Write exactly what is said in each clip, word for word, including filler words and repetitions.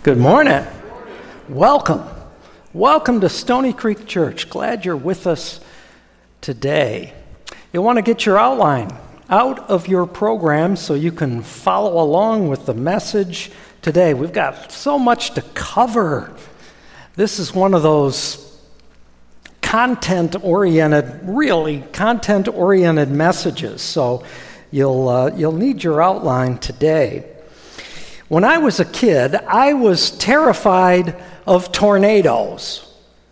Good morning. Welcome. Welcome to Stony Creek Church. Glad you're with us today. You'll want to get your outline out of your program so you can follow along with the message today. We've got so much to cover. This is one of those content-oriented, really content-oriented messages, so you'll uh, you'll need your outline today. When I was a kid, I was terrified of tornadoes.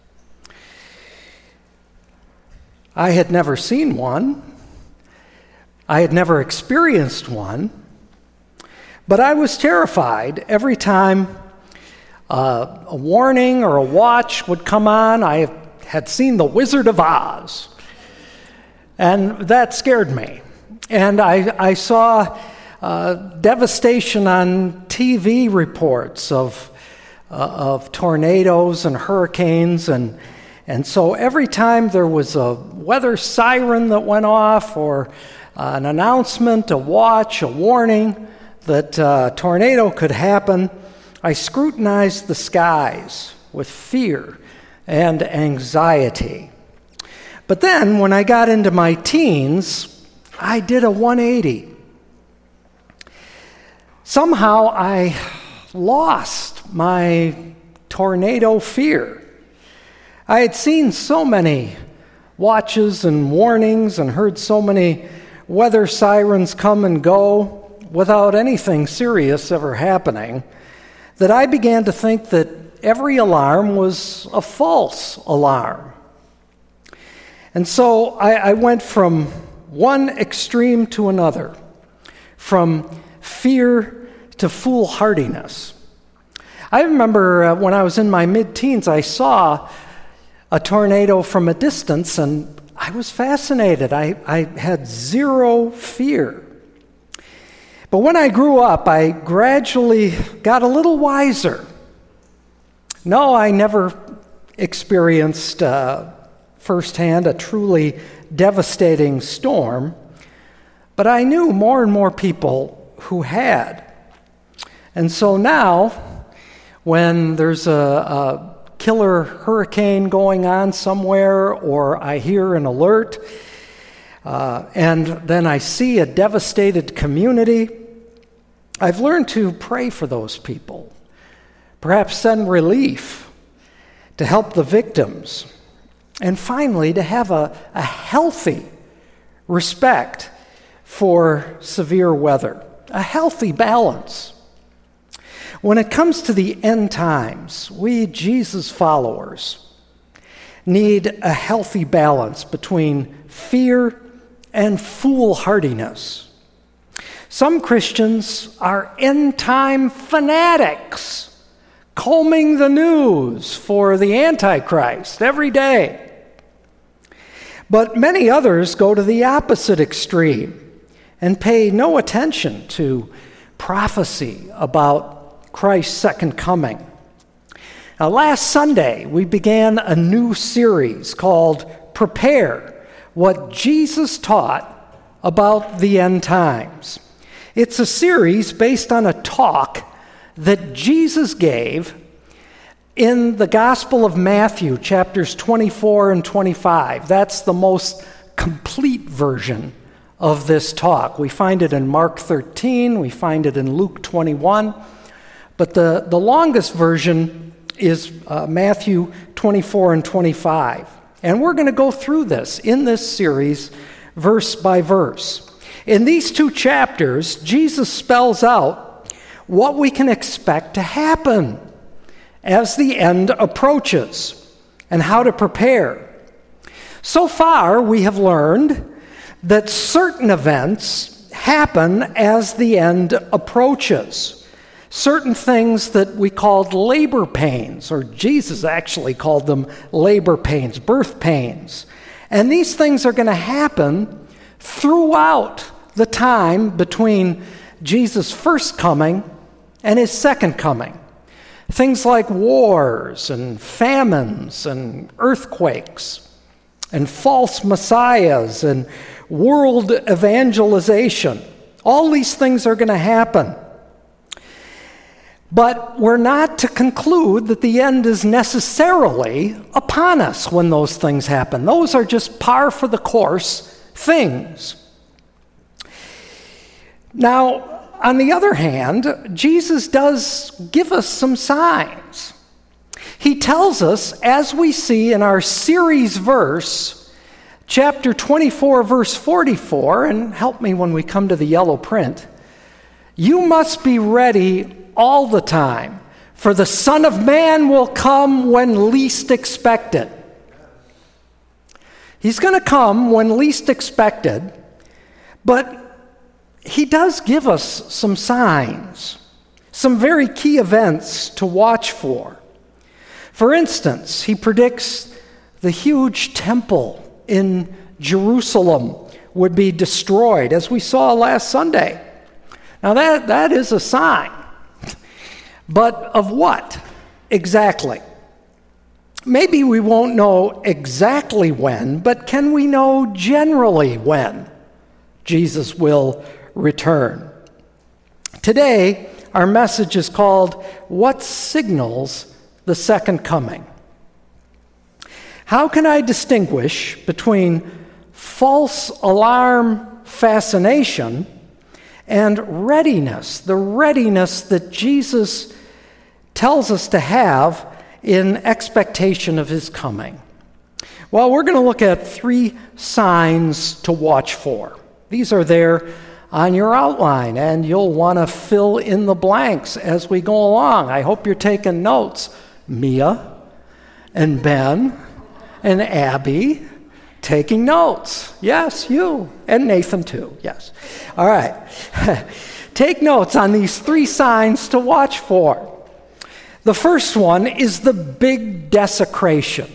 I had never seen one. I had never experienced one. But I was terrified every time uh, a warning or a watch would come on. I had seen The Wizard of Oz, and that scared me. And I, I saw uh, devastation on T V reports of uh, of tornadoes and hurricanes, and and so every time there was a weather siren that went off, or uh, an announcement, a watch, a warning that uh, a tornado could happen, I scrutinized the skies with fear and anxiety. But then, when I got into my teens, I did a one eighty. Somehow I lost my tornado fear. I had seen so many watches and warnings and heard so many weather sirens come and go without anything serious ever happening that I began to think that every alarm was a false alarm. And so I, I went from one extreme to another, from fear to foolhardiness. I remember uh, when I was in my mid-teens, I saw a tornado from a distance, and I was fascinated. I, I had zero fear. But when I grew up, I gradually got a little wiser. No, I never experienced uh, firsthand a truly devastating storm, but I knew more and more people who had. And so now, when there's a, a killer hurricane going on somewhere, or I hear an alert, uh, and then I see a devastated community, I've learned to pray for those people, perhaps send relief to help the victims, and finally to have a, a healthy respect for severe weather, a healthy balance. When it comes to the end times, we Jesus followers need a healthy balance between fear and foolhardiness. Some Christians are end-time fanatics, combing the news for the Antichrist every day. But many others go to the opposite extreme and pay no attention to prophecy about Christ's second coming. Now, last Sunday, we began a new series called Prepare, What Jesus Taught About the End Times. It's a series based on a talk that Jesus gave in the Gospel of Matthew, chapters twenty-four and twenty-five. That's the most complete version of this talk. We find it in Mark thirteen, we find it in Luke twenty-one, but the, the longest version is uh, Matthew twenty-four and twenty-five. And we're going to go through this in this series, verse by verse. In these two chapters, Jesus spells out what we can expect to happen as the end approaches and how to prepare. So far, we have learned that certain events happen as the end approaches. Certain things that we called labor pains, or Jesus actually called them labor pains, birth pains. And these things are going to happen throughout the time between Jesus' first coming and his second coming. Things like wars and famines and earthquakes and false messiahs and world evangelization. All these things are going to happen. But we're not to conclude that the end is necessarily upon us when those things happen. Those are just par for the course things. Now, on the other hand, Jesus does give us some signs. He tells us, as we see in our series verse, chapter twenty-four, verse forty-four, and help me when we come to the yellow print, you must be ready all the time, for the Son of Man will come when least expected. He's going to come when least expected, but he does give us some signs, some very key events to watch for. For instance, he predicts the huge temple in Jerusalem would be destroyed, as we saw last Sunday. Now that, that is a sign. But of what exactly? Maybe we won't know exactly when, but can we know generally when Jesus will return? Today, our message is called, What Signals the Second Coming? How can I distinguish between false alarm fascination and readiness, the readiness that Jesus tells us to have in expectation of his coming? Well, we're going to look at three signs to watch for. These are there on your outline, and you'll want to fill in the blanks as we go along. I hope you're taking notes. Mia and Ben and Abby taking notes. Yes, you. And Nathan too. Yes. All right. Take notes on these three signs to watch for. The first one is the big desecration.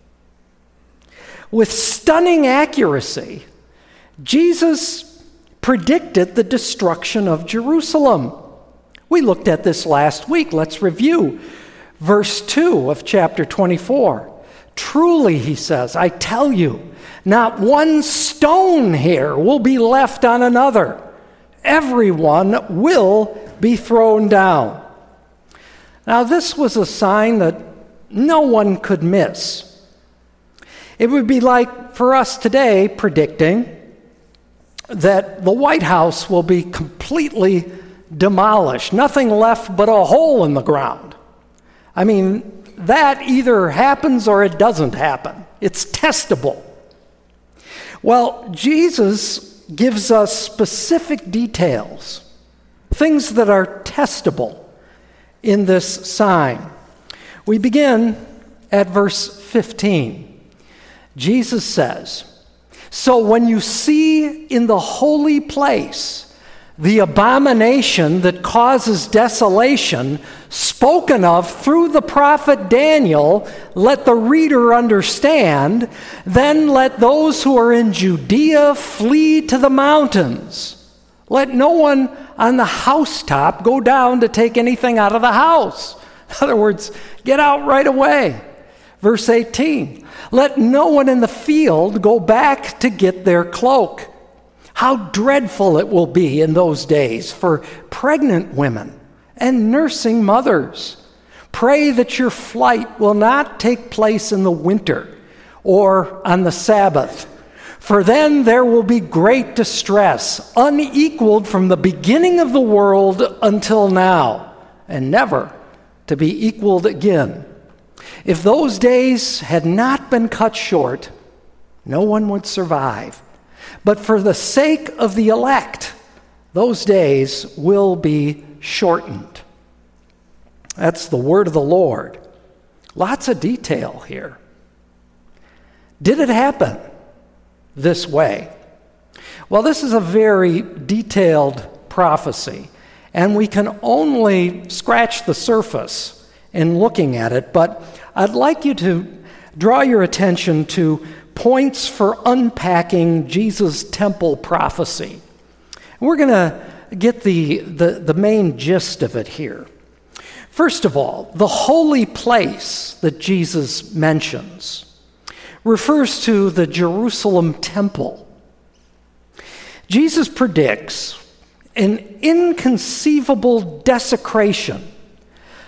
With stunning accuracy, Jesus predicted the destruction of Jerusalem. We looked at this last week. Let's review verse two of chapter twenty-four. Truly, he says, I tell you, not one stone here will be left on another. Everyone will be thrown down. Now, this was a sign that no one could miss. It would be like for us today predicting that the White House will be completely demolished, nothing left but a hole in the ground. I mean, that either happens or it doesn't happen. It's testable. Well, Jesus gives us specific details, things that are testable in this sign. We begin at verse fifteen. Jesus says, so when you see in the holy place the abomination that causes desolation spoken of through the prophet Daniel, let the reader understand, then let those who are in Judea flee to the mountains. Let no one on the housetop go down to take anything out of the house. In other words, get out right away. Verse eighteen, let no one in the field go back to get their cloak. How dreadful it will be in those days for pregnant women and nursing mothers. Pray that your flight will not take place in the winter or on the Sabbath, for then there will be great distress, unequaled from the beginning of the world until now, and never to be equaled again. If those days had not been cut short, no one would survive. But for the sake of the elect, those days will be shortened. That's the word of the Lord. Lots of detail here. Did it happen this way? Well, this is a very detailed prophecy, and we can only scratch the surface in looking at it, but I'd like you to draw your attention to points for unpacking Jesus' temple prophecy. We're going to get the, the, the main gist of it here. First of all, the holy place that Jesus mentions refers to the Jerusalem temple. Jesus predicts an inconceivable desecration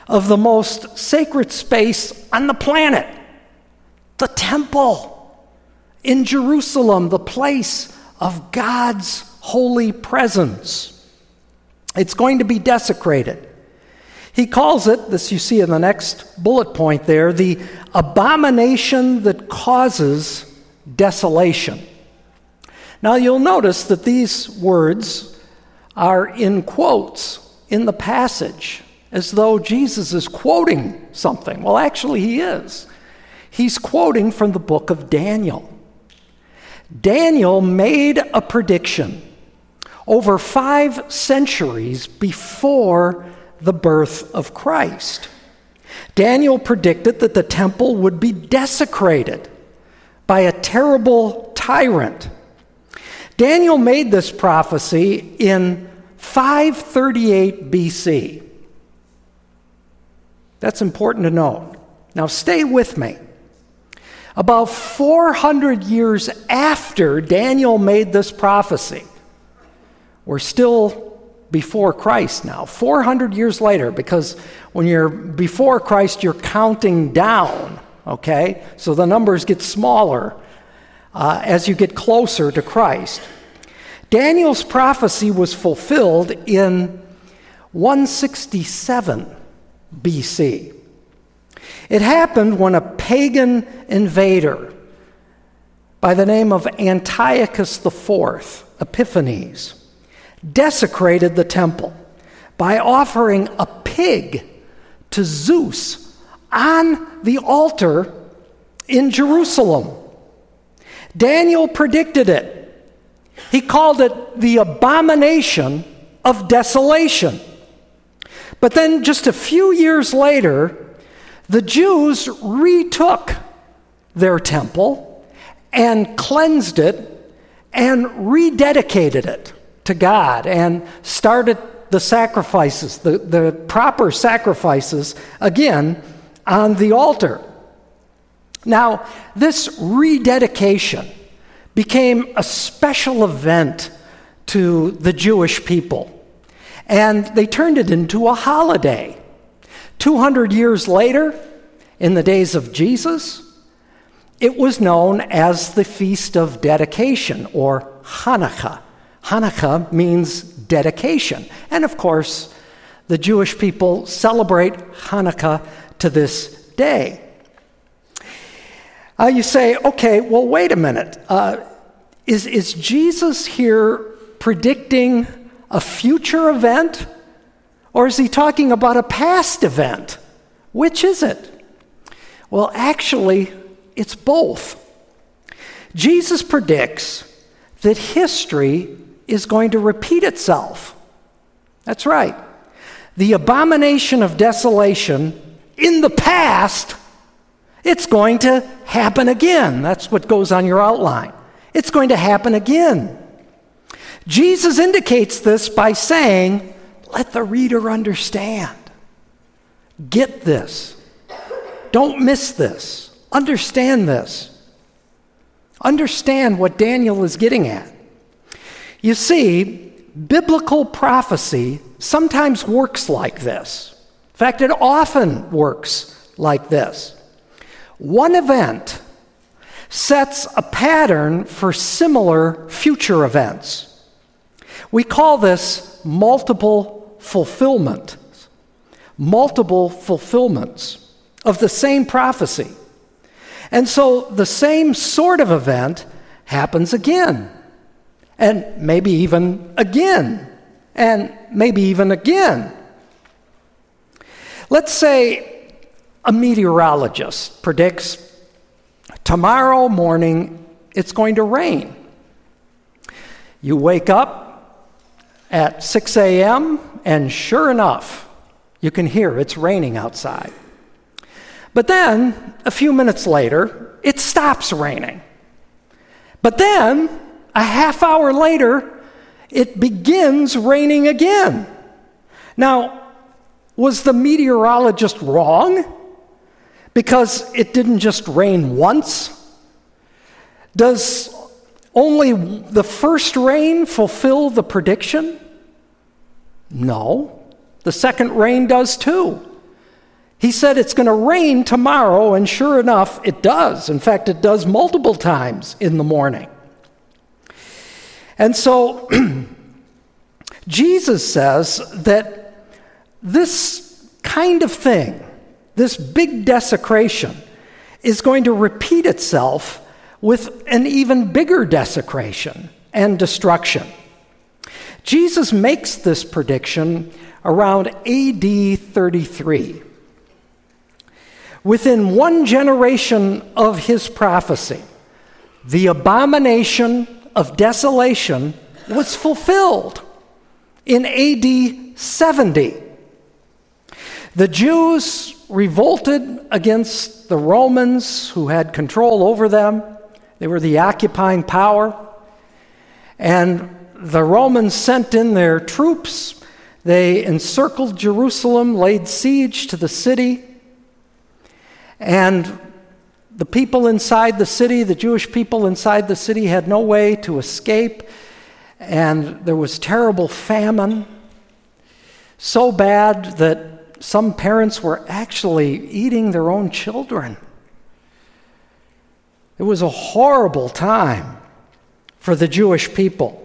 of the most sacred space on the planet, the temple in Jerusalem, the place of God's holy presence. It's going to be desecrated. He calls it, this you see in the next bullet point there, the abomination that causes desolation. Now you'll notice that these words are in quotes in the passage, as though Jesus is quoting something. Well, actually he is. He's quoting from the book of Daniel. Daniel made a prediction over five centuries before the birth of Christ. Daniel predicted that the temple would be desecrated by a terrible tyrant. Daniel made this prophecy in five thirty-eight B C. That's important to note. Now stay with me. About four hundred years after Daniel made this prophecy, we're still before Christ now, four hundred years later, because when you're before Christ, you're counting down, okay? So the numbers get smaller uh, as you get closer to Christ. Daniel's prophecy was fulfilled in one sixty-seven B C. It happened when a pagan invader by the name of Antiochus the Fourth, Epiphanes, desecrated the temple by offering a pig to Zeus on the altar in Jerusalem. Daniel predicted it. He called it the abomination of desolation. But then just a few years later, the Jews retook their temple and cleansed it and rededicated it to God and started the sacrifices, the, the proper sacrifices, again, on the altar. Now, this rededication became a special event to the Jewish people, and they turned it into a holiday. two hundred years later, in the days of Jesus, it was known as the Feast of Dedication, or Hanukkah. Hanukkah means dedication. And of course, the Jewish people celebrate Hanukkah to this day. Uh, you say, okay, well, wait a minute. Uh, is, is Jesus here predicting a future event? Or is he talking about a past event? Which is it? Well, actually, it's both. Jesus predicts that history is going to repeat itself. That's right. The abomination of desolation in the past, it's going to happen again. That's what goes on your outline. It's going to happen again. Jesus indicates this by saying, let the reader understand. Get this. Don't miss this. Understand this. Understand what Daniel is getting at. You see, biblical prophecy sometimes works like this. In fact, it often works like this. One event sets a pattern for similar future events. We call this multiple fulfillment. Multiple fulfillments of the same prophecy. And so the same sort of event happens again, and maybe even again, and maybe even again. Let's say a meteorologist predicts tomorrow morning it's going to rain. You wake up at six a.m., and sure enough, you can hear it's raining outside. But then, a few minutes later, it stops raining. But then, a half hour later, it begins raining again. Now, was the meteorologist wrong? Because it didn't just rain once? Does only the first rain fulfill the prediction? No. The second rain does too. He said it's going to rain tomorrow, and sure enough, it does. In fact, it does multiple times in the morning. And so Jesus says that this kind of thing, this big desecration, is going to repeat itself with an even bigger desecration and destruction. Jesus makes this prediction around A D thirty-three. Within one generation of his prophecy, the abomination of desolation was fulfilled in A D seventy. The Jews revolted against the Romans who had control over them. They were the occupying power. And the Romans sent in their troops. They encircled Jerusalem, laid siege to the city. And the people inside the city, the Jewish people inside the city, had no way to escape. And there was terrible famine, so bad that some parents were actually eating their own children. It was a horrible time for the Jewish people.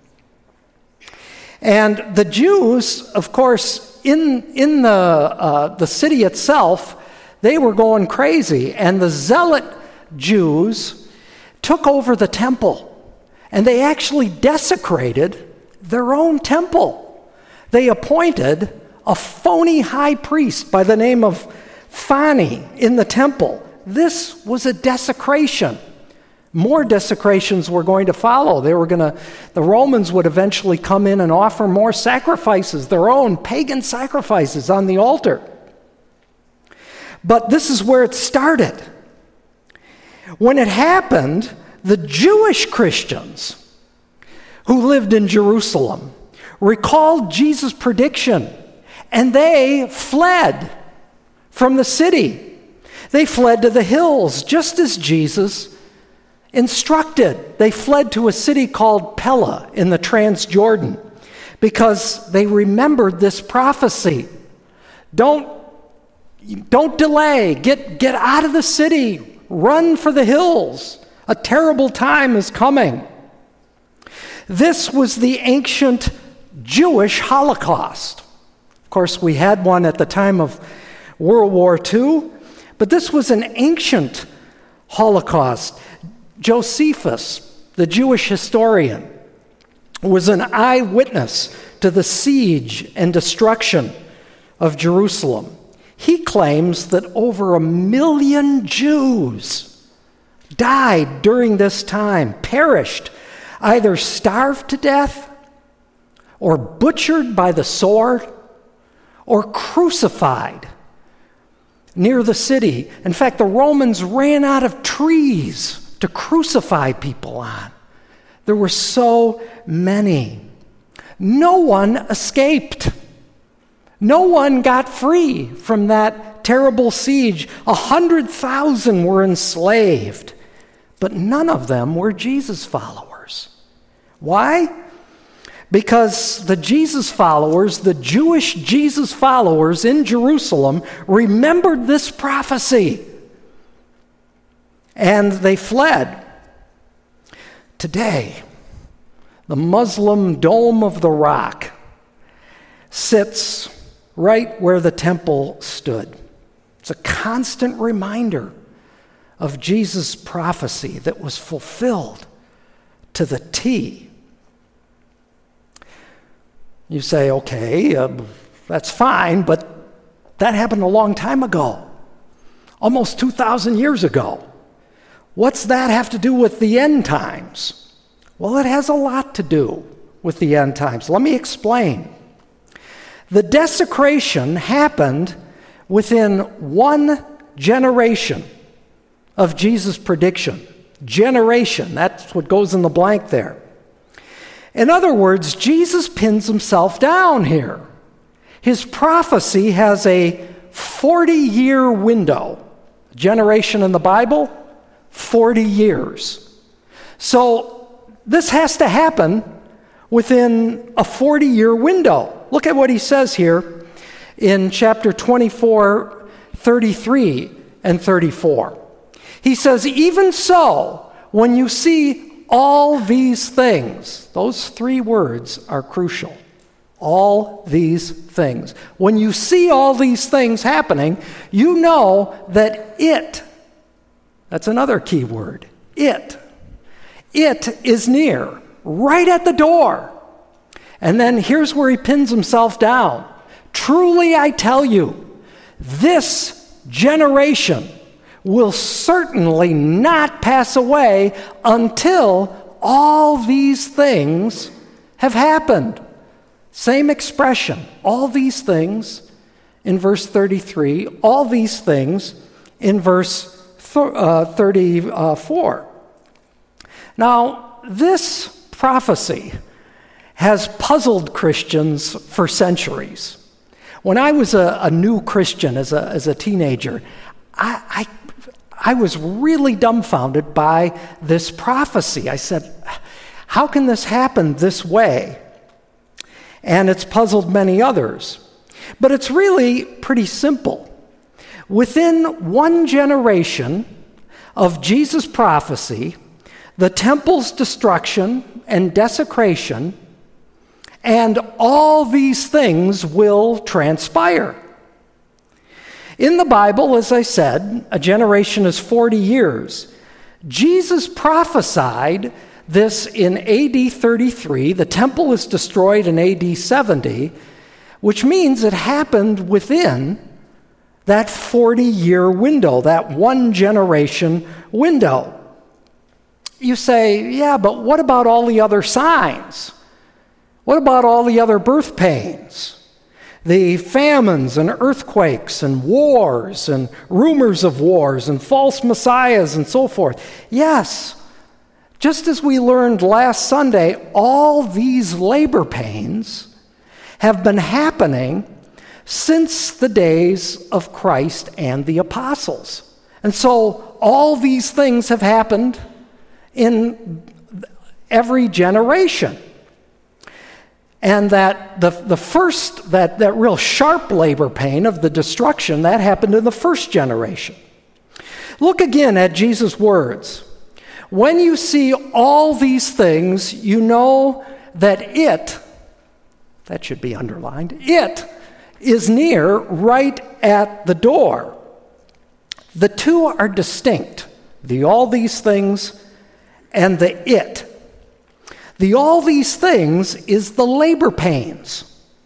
And the Jews, of course, in, in the, uh, the city itself, they were going crazy. And the zealot Jews took over the temple. And they actually desecrated their own temple. They appointed a phony high priest by the name of Phani in the temple. This was a desecration. More desecrations were going to follow. They were going to, the Romans would eventually come in and offer more sacrifices, their own pagan sacrifices on the altar. But this is where it started. When it happened, the Jewish Christians who lived in Jerusalem recalled Jesus' prediction, and they fled from the city. They fled to the hills, just as Jesus instructed. They fled to a city called Pella in the Transjordan because they remembered this prophecy. Don't, don't delay. Get, get out of the city. Run for the hills. A terrible time is coming. This was the ancient Jewish Holocaust. Of course, we had one at the time of World War Two, but this was an ancient Holocaust. Josephus, the Jewish historian, was an eyewitness to the siege and destruction of Jerusalem. He claims that over a million Jews died during this time, perished, either starved to death or butchered by the sword or crucified near the city. In fact, the Romans ran out of trees to crucify people on. There were so many. No one escaped. No one got free from that terrible siege. A hundred thousand were enslaved, but none of them were Jesus followers. Why? Because the Jesus followers, the Jewish Jesus followers in Jerusalem, remembered this prophecy. And they fled. Today, the Muslim Dome of the Rock sits right where the temple stood. It's a constant reminder of Jesus' prophecy that was fulfilled to the T. You say, okay, uh, that's fine, but that happened a long time ago, almost two thousand years ago. What's that have to do with the end times? Well, it has a lot to do with the end times. Let me explain. The desecration happened within one generation of Jesus' prediction. Generation, that's what goes in the blank there. In other words, Jesus pins himself down here. His prophecy has a forty-year window. Generation in the Bible, forty years. So this has to happen within a forty-year window. Look at what he says here in chapter twenty-four, thirty-three and thirty-four. He says, even so, when you see all these things, those three words are crucial. All these things. When you see all these things happening, you know that it, that's another key word, it, it is near, right at the door. And then here's where he pins himself down. Truly I tell you, this generation will certainly not pass away until all these things have happened. Same expression, all these things in verse thirty-three, all these things in verse thirty-four. Now, this prophecy has puzzled Christians for centuries. When I was a, a new Christian as a, as a teenager, I, I, I was really dumbfounded by this prophecy. I said, how can this happen this way? And it's puzzled many others. But it's really pretty simple. Within one generation of Jesus' prophecy, the temple's destruction and desecration, and all these things will transpire. In the Bible, as I said, a generation is forty years. Jesus prophesied this in A D thirty-three. The temple is destroyed in A D seventy, which means it happened within that forty-year window, that one generation window. You say, yeah, but what about all the other signs? What about all the other birth pains? The famines and earthquakes and wars and rumors of wars and false messiahs and so forth. Yes, just as we learned last Sunday, all these labor pains have been happening since the days of Christ and the apostles. And so all these things have happened in every generation. And that the, the first, that, that real sharp labor pain of the destruction, that happened in the first generation. Look again at Jesus' words. When you see all these things, you know that it, that should be underlined, it is near, right at the door. The two are distinct, the all these things and the it. The all these things is the labor pains,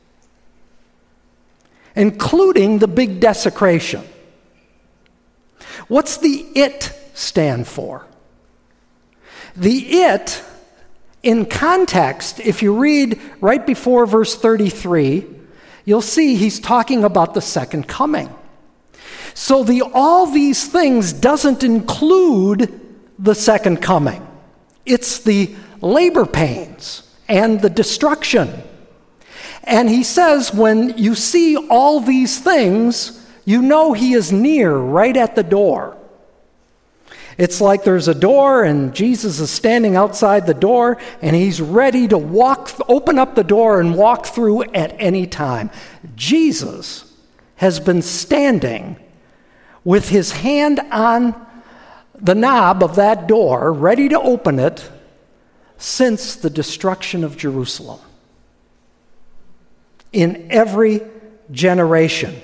including the big desecration. What's the it stand for? The it, in context, if you read right before verse thirty-three, you'll see he's talking about the second coming. So the all these things doesn't include the second coming. It's the labor pains and the destruction. And he says, when you see all these things, you know he is near, right at the door. It's like there's a door and Jesus is standing outside the door and he's ready to walk, open up the door and walk through at any time. Jesus has been standing with his hand on the knob of that door, ready to open it, since the destruction of Jerusalem. In every generation.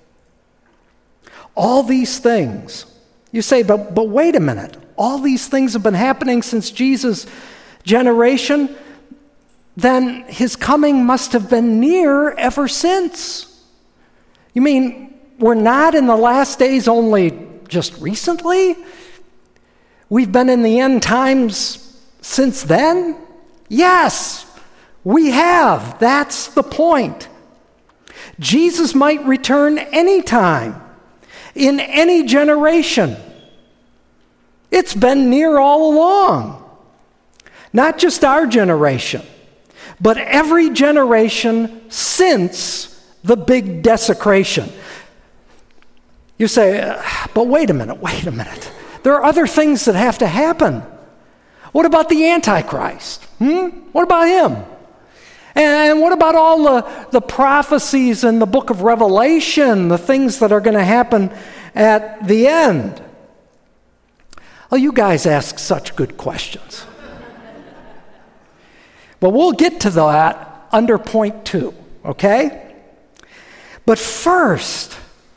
All these things. You say, but, but wait a minute. All these things have been happening since Jesus' generation. Then his coming must have been near ever since. You mean we're not in the last days only just recently? We've been in the end times since then? Yes, we have. That's the point. Jesus might return anytime, in any generation. It's been near all along. Not just our generation, but every generation since the big desecration. You say, but wait a minute, wait a minute. There are other things that have to happen. What about the Antichrist? Hmm? What about him? And what about all the, the prophecies in the book of Revelation, the things that are going to happen at the end? Oh, you guys ask such good questions. But we'll get to that under point two, okay? But first,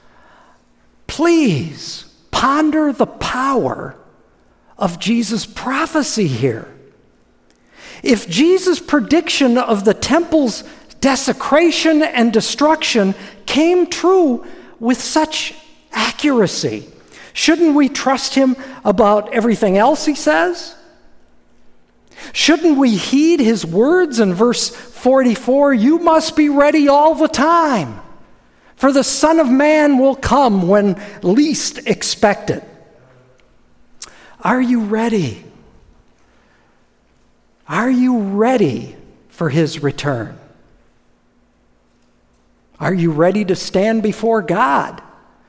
please ponder the power of Jesus' prophecy here. If Jesus' prediction of the temple's desecration and destruction came true with such accuracy, shouldn't we trust him about everything else he says? Shouldn't we heed his words in verse forty-four? You must be ready all the time, for the Son of Man will come when least expected. Are you ready? Are you ready for his return? Are you ready to stand before God?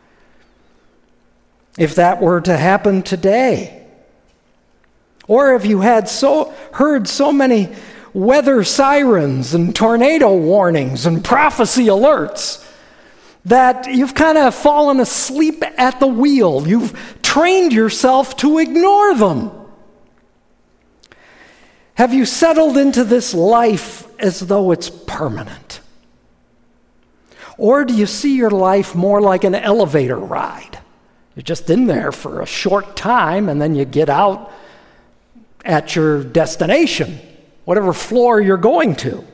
If that were to happen today. Or have you had so heard so many weather sirens and tornado warnings and prophecy alerts that you've kind of fallen asleep at the wheel? You've trained yourself to ignore them. Have you settled into this life as though it's permanent? Or do you see your life more like an elevator ride? You're just in there for a short time and then you get out at your destination, whatever floor you're going to.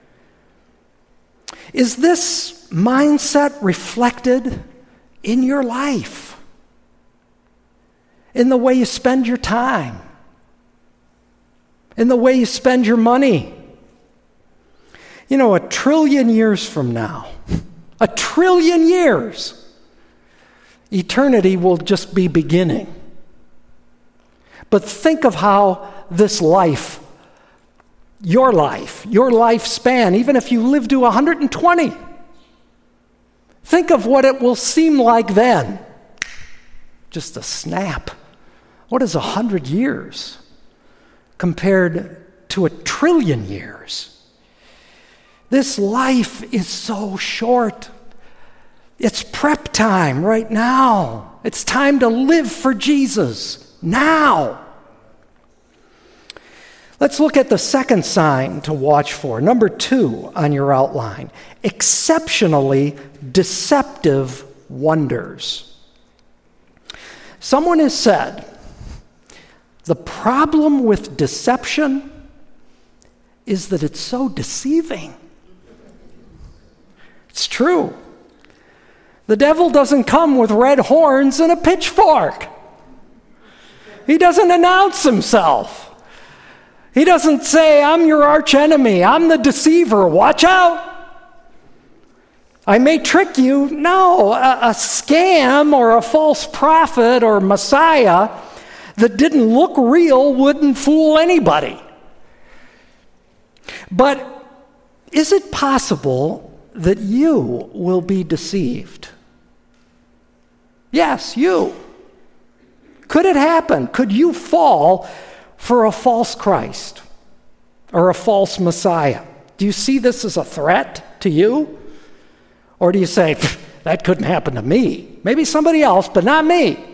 Is this mindset reflected in your life? In the way you spend your time? In the way you spend your money? You know, a trillion years from now, a trillion years, eternity will just be beginning. But think of how this life, your life, your lifespan, even if you live to one hundred twenty, think of what it will seem like then. Just a snap. What is a hundred years compared to a trillion years? This life is so short. It's prep time right now. It's time to live for Jesus now. Let's look at the second sign to watch for. Number two on your outline. Exceptionally deceptive wonders. Someone has said, the problem with deception is that it's so deceiving. It's true. The devil doesn't come with red horns and a pitchfork. He doesn't announce himself. He doesn't say, I'm your arch enemy, I'm the deceiver, watch out. I may trick you. No, a, a scam or a false prophet or Messiah that didn't look real wouldn't fool anybody. But is it possible that you will be deceived? Yes, you. Could it happen? Could you fall for a false Christ or a false Messiah? Do you see this as a threat to you? Or do you say, that couldn't happen to me? Maybe somebody else, but not me.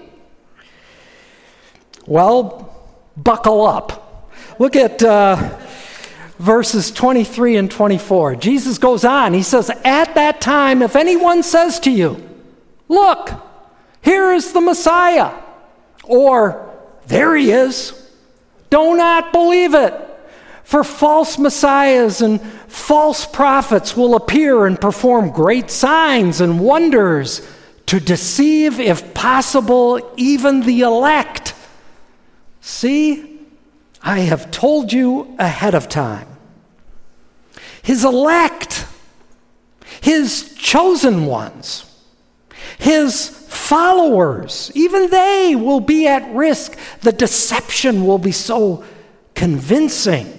Well, buckle up. Look at uh, verses twenty-three and twenty-four. Jesus goes on. He says, at that time, if anyone says to you, look, here is the Messiah, or there he is, do not believe it. For false messiahs and false prophets will appear and perform great signs and wonders to deceive, if possible, even the elect. See, I have told you ahead of time. His elect, his chosen ones, his followers, even they will be at risk. The deception will be so convincing.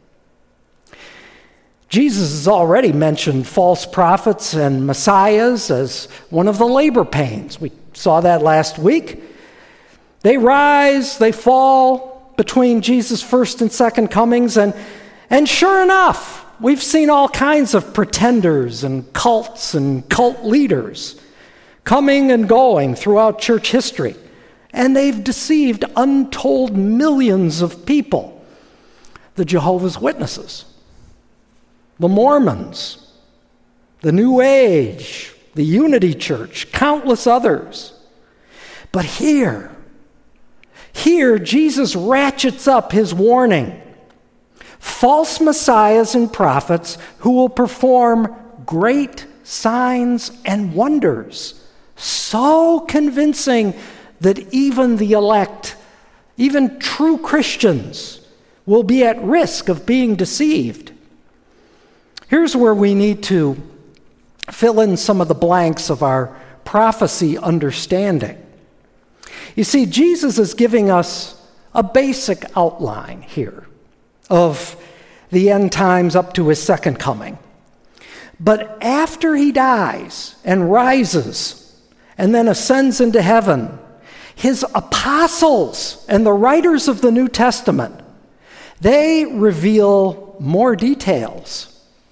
Jesus has already mentioned false prophets and messiahs as one of the labor pains. We saw that last week. They rise, they fall between Jesus' first and second comings, and, and sure enough, we've seen all kinds of pretenders and cults and cult leaders coming and going throughout church history, and they've deceived untold millions of people. The Jehovah's Witnesses, the Mormons, the New Age, the Unity Church, countless others. But here, here Jesus ratchets up his warning. False messiahs and prophets who will perform great signs and wonders, so convincing that even the elect, even true Christians, will be at risk of being deceived. Here's where we need to fill in some of the blanks of our prophecy understanding. You see, Jesus is giving us a basic outline here of the end times up to his second coming. But after he dies and rises and then ascends into heaven, his apostles and the writers of the New Testament, they reveal more details.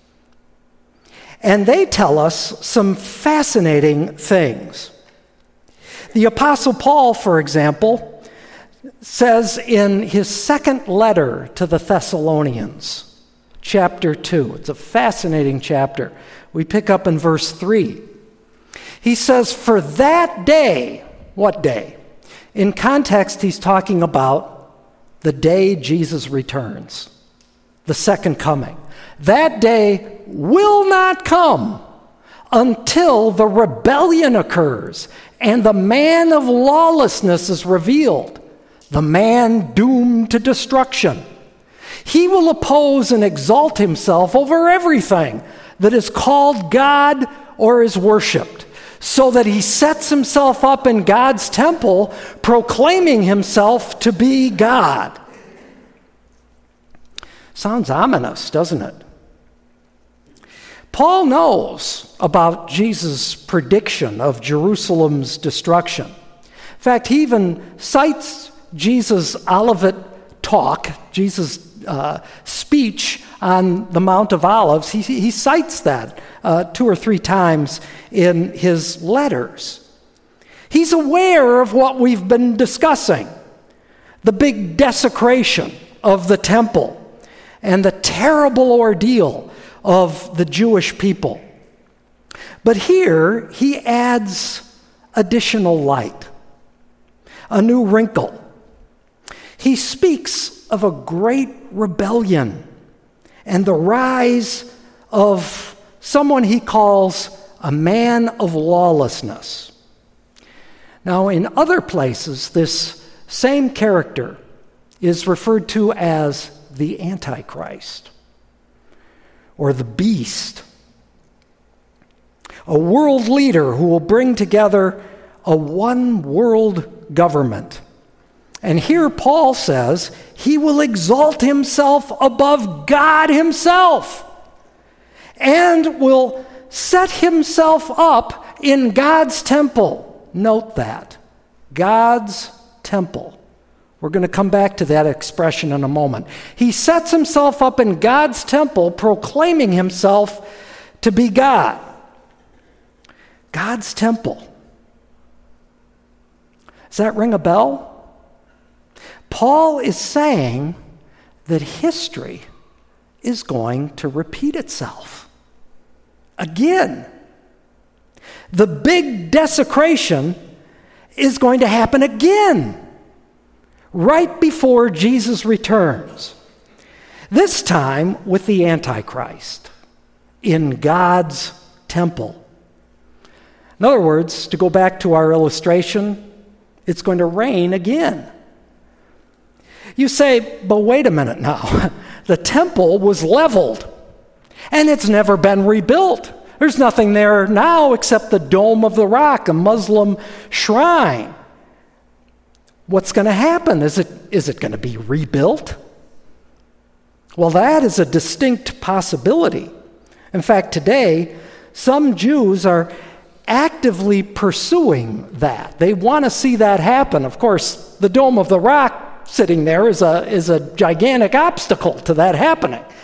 And they tell us some fascinating things. The Apostle Paul, for example, says in his second letter to the Thessalonians, chapter two, it's a fascinating chapter. We pick up in verse three. He says, "For that day," what day? In context, he's talking about the day Jesus returns, the second coming. That day will not come until the rebellion occurs and the man of lawlessness is revealed, the man doomed to destruction. He will oppose and exalt himself over everything that is called God or is worshipped, so that he sets himself up in God's temple, proclaiming himself to be God. Sounds ominous, doesn't it? Paul knows about Jesus' prediction of Jerusalem's destruction. In fact, he even cites Jesus' Olivet talk, Jesus' uh, speech on the Mount of Olives. He, he cites that uh, two or three times in his letters. He's aware of what we've been discussing, the big desecration of the temple and the terrible ordeal of the Jewish people. But here he adds additional light, a new wrinkle. He speaks of a great rebellion and the rise of someone he calls a man of lawlessness. Now, in other places, this same character is referred to as the Antichrist or the beast, a world leader who will bring together a one world government. And here Paul says he will exalt himself above God himself and will set himself up in God's temple. Note that. God's temple. We're going to come back to that expression in a moment. He sets himself up in God's temple, proclaiming himself to be God. God's temple. Does that ring a bell? Paul is saying that history is going to repeat itself again. The big desecration is going to happen again right before Jesus returns. This time with the Antichrist in God's temple. In other words, to go back to our illustration, it's going to rain again. You say, but wait a minute now. The temple was leveled, and it's never been rebuilt. There's nothing there now except the Dome of the Rock, a Muslim shrine. What's going to happen? Is it, is it going to be rebuilt? Well, that is a distinct possibility. In fact, today, some Jews are actively pursuing that. They want to see that happen. Of course, the Dome of the Rock sitting there is a, is a gigantic obstacle to that happening.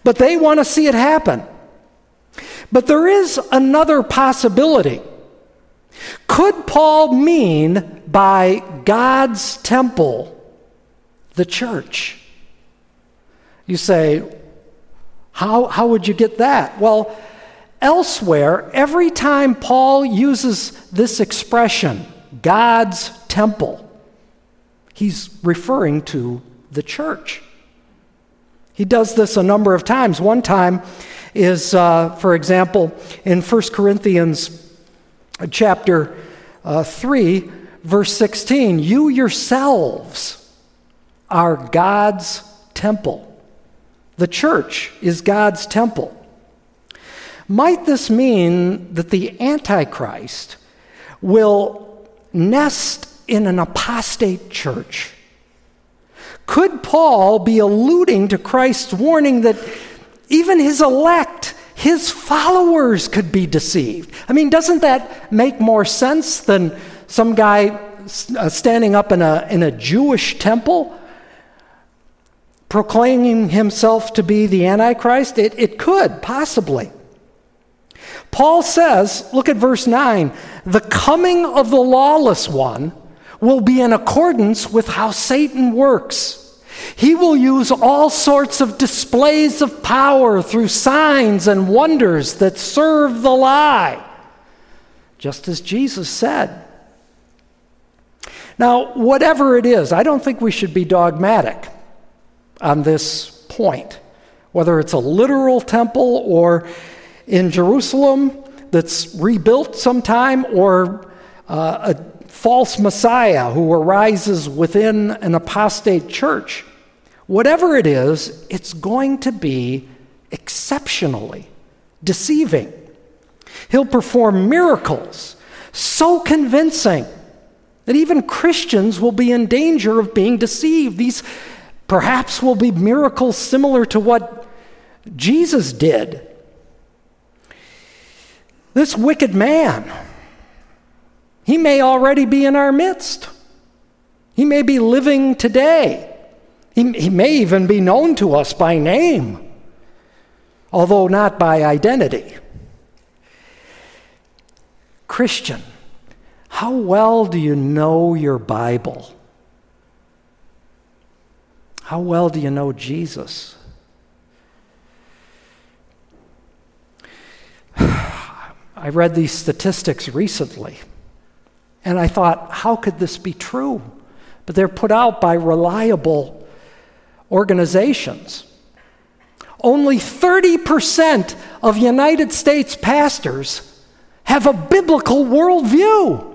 But they want to see it happen. But there is another possibility. Could Paul mean by God's temple the church? You say, how, how would you get that? Well, elsewhere, every time Paul uses this expression, God's temple, he's referring to the church. He does this a number of times. One time is, uh, for example, in First Corinthians chapter uh, three, verse sixteen, you yourselves are God's temple. The church is God's temple. Might this mean that the Antichrist will nest in an apostate church? Could Paul be alluding to Christ's warning that even his elect, his followers, could be deceived? I mean, doesn't that make more sense than some guy standing up in a, in a Jewish temple proclaiming himself to be the Antichrist? It, it could, possibly. Paul says, look at verse nine, the coming of the lawless one will be in accordance with how Satan works. He will use all sorts of displays of power through signs and wonders that serve the lie, just as Jesus said. Now, whatever it is, I don't think we should be dogmatic on this point, whether it's a literal temple or in Jerusalem that's rebuilt sometime, or uh, a false Messiah who arises within an apostate church. Whatever it is, it's going to be exceptionally deceiving. He'll perform miracles so convincing that even Christians will be in danger of being deceived. These perhaps will be miracles similar to what Jesus did. This wicked man, he may already be in our midst. He may be living today. He, he may even be known to us by name, although not by identity. Christian, how well do you know your Bible? How well do you know Jesus? I read these statistics recently, and I thought, how could this be true? But they're put out by reliable organizations. Only thirty percent of United States pastors have a biblical worldview.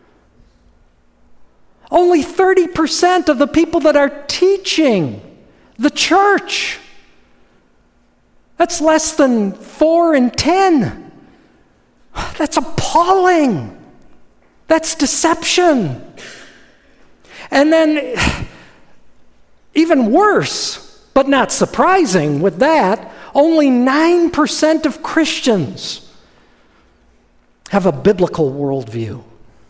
Only thirty percent of the people that are teaching the church. That's less than four in ten. That's appalling. That's deception. And then, even worse, but not surprising with that, only nine percent of Christians have a biblical worldview.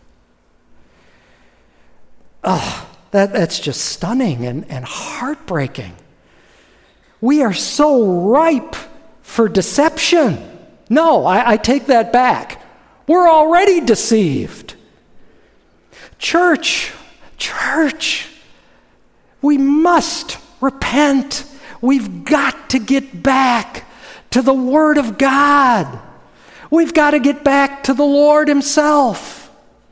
Oh, that, that's just stunning and, and heartbreaking. We are so ripe for deception. No, I, I take that back. We're already deceived. Church, church, we must repent. We've got to get back to the Word of God. We've got to get back to the Lord Himself.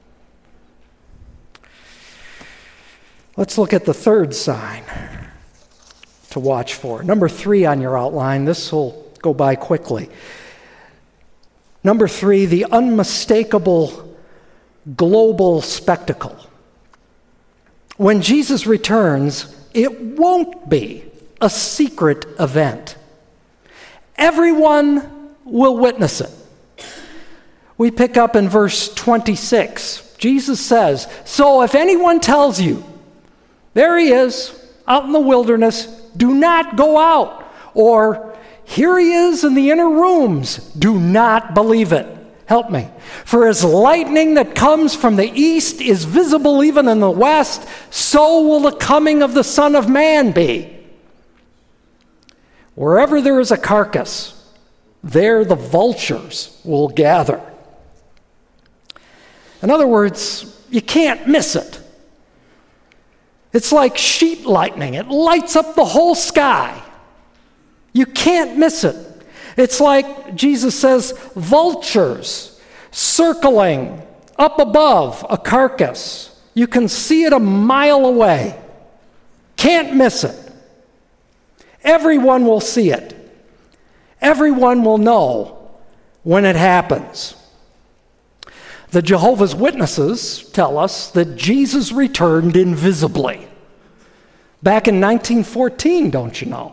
Let's look at the third sign to watch for. Number three on your outline. This will go by quickly. Number three, the unmistakable global spectacle. When Jesus returns, it won't be a secret event. Everyone will witness it. We pick up in verse twenty-six. Jesus says, "So if anyone tells you, there he is, out in the wilderness, do not go out. Or, here he is in the inner rooms, do not believe it." Help me. "For as lightning that comes from the east is visible even in the west, so will the coming of the Son of Man be." Wherever there is a carcass, there the vultures will gather. In other words, you can't miss it. It's like sheet lightning. It lights up the whole sky. You can't miss it. It's like, Jesus says, vultures circling up above a carcass. You can see it a mile away. Can't miss it. Everyone will see it. Everyone will know when it happens. The Jehovah's Witnesses tell us that Jesus returned invisibly. Back in nineteen fourteen, don't you know?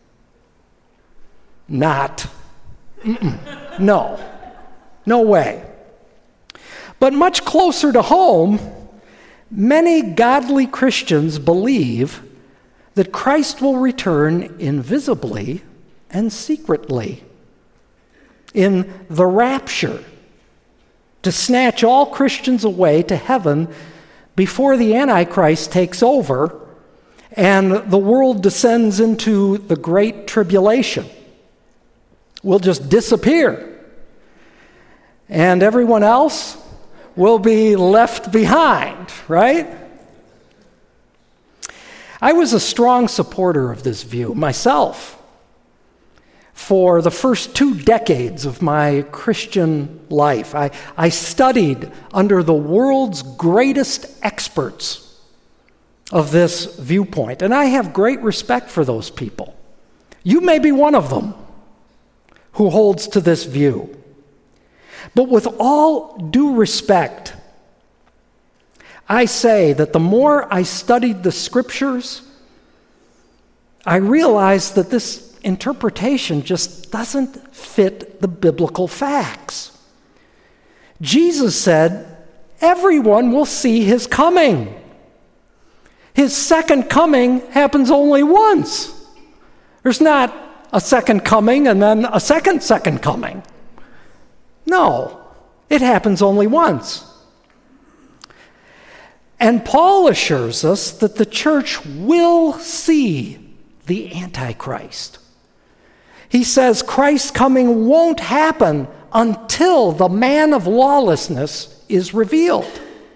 Not. Mm-mm. No. No way. But much closer to home, many godly Christians believe that Christ will return invisibly and secretly in the rapture to snatch all Christians away to heaven before the Antichrist takes over and the world descends into the Great Tribulation. We'll just disappear. And everyone else will be left behind, right? I was a strong supporter of this view myself for the first two decades of my Christian life. I, I studied under the world's greatest experts of this viewpoint, and I have great respect for those people. You may be one of them who holds to this view. But with all due respect, I say that the more I studied the Scriptures, I realized that this interpretation just doesn't fit the biblical facts. Jesus said, everyone will see his coming. His second coming happens only once. There's not a second coming and then a second second coming. No, it happens only once. And Paul assures us that the church will see the Antichrist. He says Christ's coming won't happen until the man of lawlessness is revealed.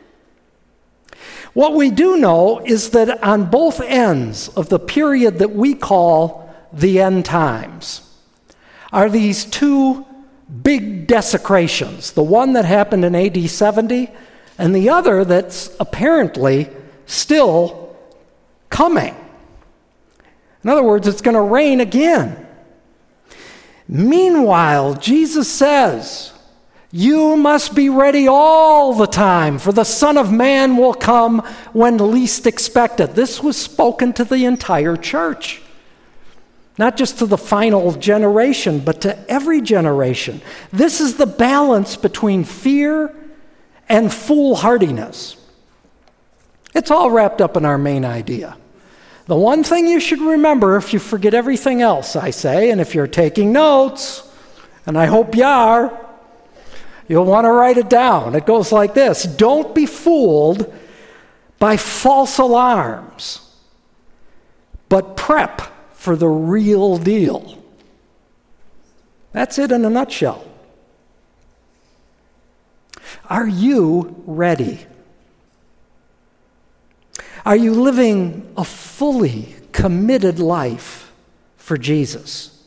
What we do know is that on both ends of the period that we call the end times are these two big desecrations, the one that happened in A D seventy and the other that's apparently still coming. In other words, it's going to rain again. Meanwhile, Jesus says, you must be ready all the time, for the Son of Man will come when least expected. This was spoken to the entire church. Not just to the final generation, but to every generation. This is the balance between fear and foolhardiness. It's all wrapped up in our main idea. The one thing you should remember, if you forget everything else, I say, and if you're taking notes, and I hope you are, you'll want to write it down. It goes like this: don't be fooled by false alarms, but prep for the real deal. That's it in a nutshell. Are you ready? Are you living a fully committed life for Jesus?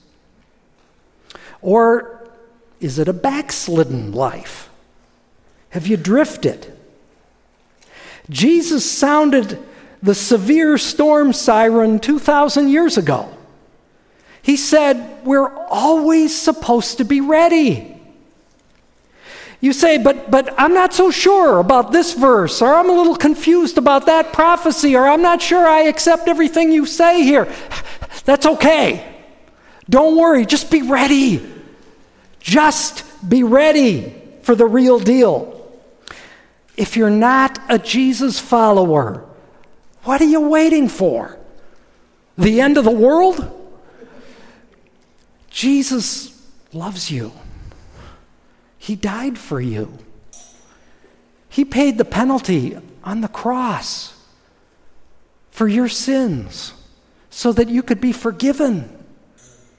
Or is it a backslidden life? Have you drifted? Jesus sounded the severe storm siren two thousand years ago. He said, we're always supposed to be ready. You say, but but I'm not so sure about this verse, or I'm a little confused about that prophecy, or I'm not sure I accept everything you say here. That's okay. Don't worry, just be ready. Just be ready for the real deal. If you're not a Jesus follower, what are you waiting for? The end of the world? Jesus loves you. He died for you. He paid the penalty on the cross for your sins so that you could be forgiven.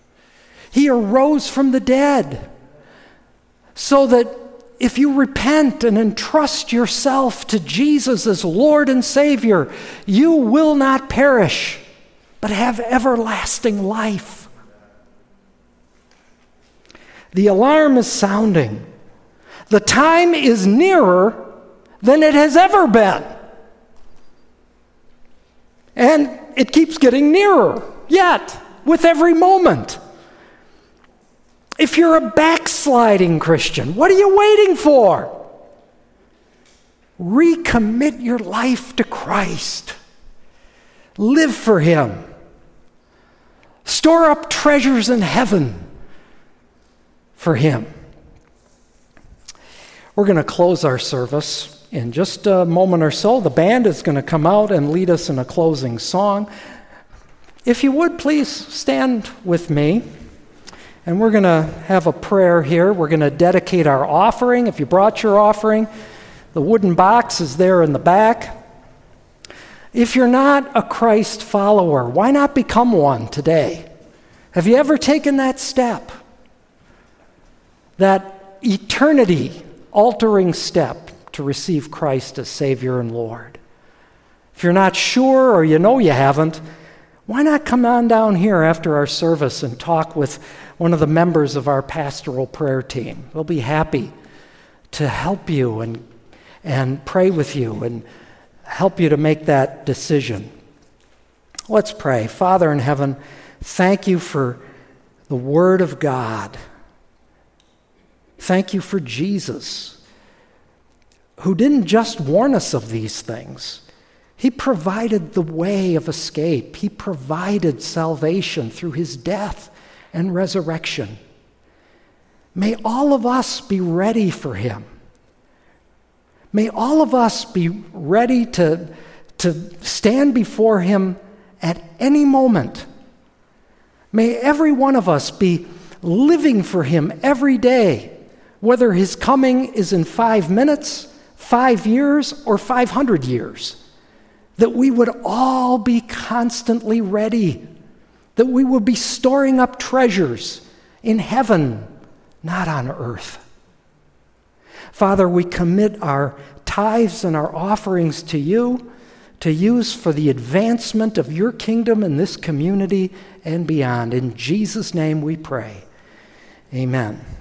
He arose from the dead so that if you repent and entrust yourself to Jesus as Lord and Savior, you will not perish, but have everlasting life. The alarm is sounding. The time is nearer than it has ever been. And it keeps getting nearer, yet, with every moment. If you're a backsliding Christian, what are you waiting for? Recommit your life to Christ. Live for Him. Store up treasures in heaven for Him. We're going to close our service in just a moment or so. The band is going to come out and lead us in a closing song. If you would, please stand with me. And we're going to have a prayer here. We're going to dedicate our offering. If you brought your offering, the wooden box is there in the back. If you're not a Christ follower, why not become one today? Have you ever taken that step? That eternity-altering step to receive Christ as Savior and Lord? If you're not sure or you know you haven't, why not come on down here after our service and talk with one of the members of our pastoral prayer team? We'll be happy to help you and, and pray with you and help you to make that decision. Let's pray. Father in heaven, thank you for the Word of God. Thank you for Jesus, who didn't just warn us of these things. He provided the way of escape. He provided salvation through His death and resurrection. May all of us be ready for Him. May all of us be ready to, to stand before Him at any moment. May every one of us be living for Him every day, whether His coming is in five minutes, five years, or five hundred years. That we would all be constantly ready, that we would be storing up treasures in heaven, not on earth. Father, we commit our tithes and our offerings to you to use for the advancement of your kingdom in this community and beyond. In Jesus' name we pray. Amen.